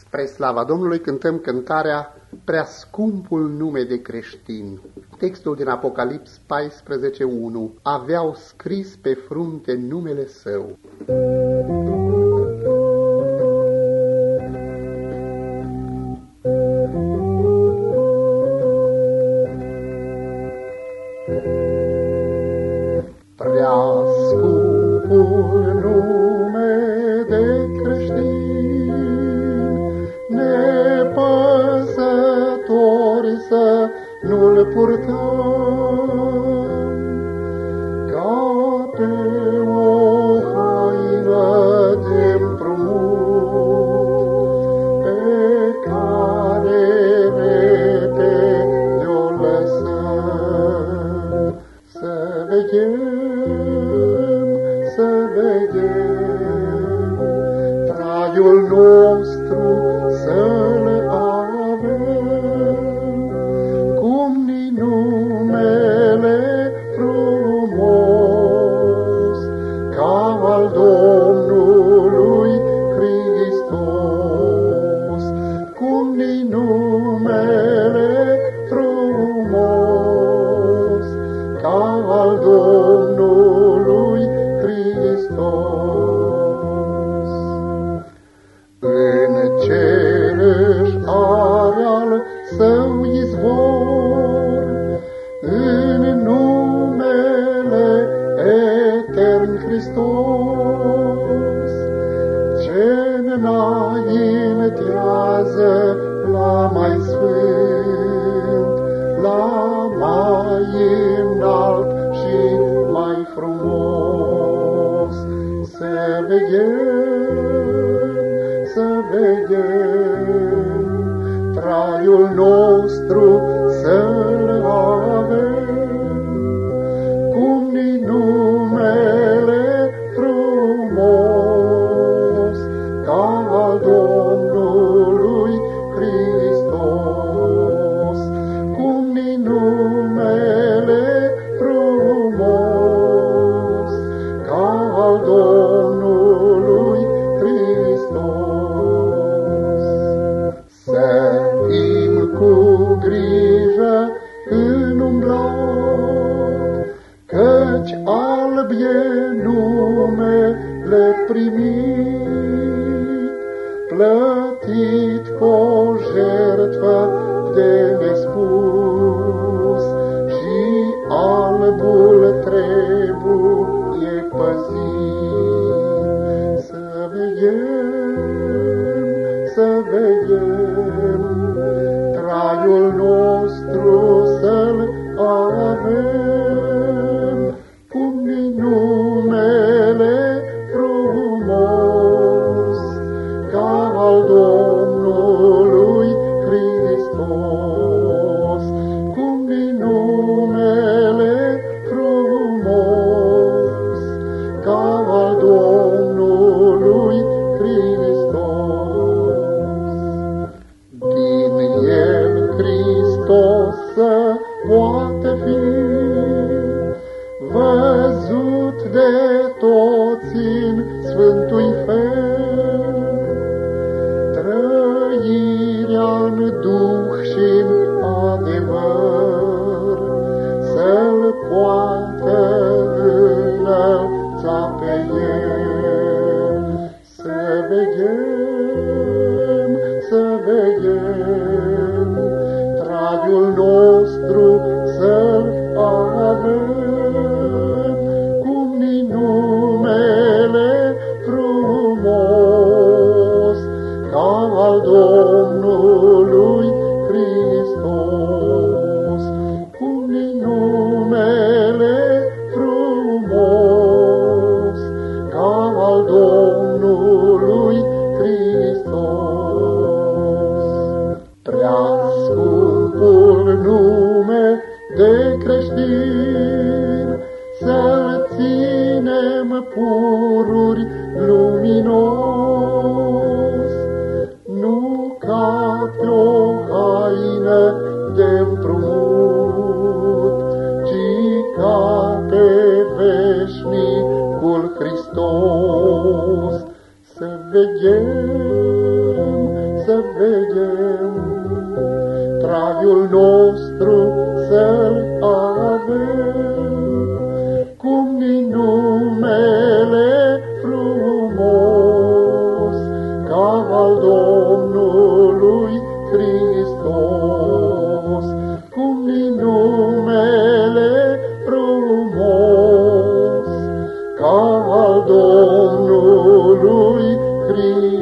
Spre slava Domnului cântăm cântarea Prea scumpul nume de creștin. Textul din Apocalips 14:1. Aveau scris pe frunte numele Său. Prea scumpul nume de creștin, nepăsători să nu-l purtăm, ca pe o haină de împrumut, pe care repede o lăsăm. Să veghem traiul nostru, să-l avem, cum-ni numele frumos, ca al Domnului Hristos, cum-ni numele frumos, ca al Domnului Hristos. În cerăș are al Său izvor, în numele etern Hristos, ce-înaintează la mai sfânt, la mai înalt și mai frumos. Să veghem traiul nostru, să-l avem, cum-ni numele frumos, ca al Domnului Hristos, cum-ni numele frumos, ca al Domnului Hristos. Să fim cu grijă în umblat, căci alb e numele primit, plătit cu o jertfă de nespus, și albul trebuie păzit. Să veghem traiul nostru, să-l avem, cum-ni numele frumos, ca al Domnului Hristos, cum-ni numele frumos, ca al Domnului Hristos. Din El Hristos să poate fi văzut de toți în sfântui fel, trăirea-n duh și-n adevăr, să-l poată înălța pe El. Să veghem traiul nostru, să-l avem, cum-ni numele frumos, ca al Domnului Hristos, cum-ni numele frumos, ca al Domnului Hristos. Prea scumpul nume de creștin, să-l ținem pururi luminos, nu ca pe o haină de împrumut, ci ca pe veșnicul Hristos. Să veghem să veghem, traiul nostru să-l avem, cum din numele frumos, ca al Domnului Hristos, cum din numele frumos, ca al Domnului Hristos.